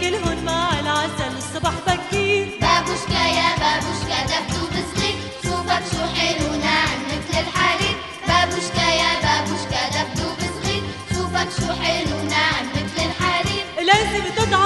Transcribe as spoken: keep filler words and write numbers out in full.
كلهن مع العسل الصبح بكير. بابوشكا يا بابوشكا دبدوب صغير، شوفك شو حلو ناعم مثل الحرير. بابوشكا يا بابوشكا دبدوب صغير، شوفك شو حلو ناعم مثل الحرير. لازم تضع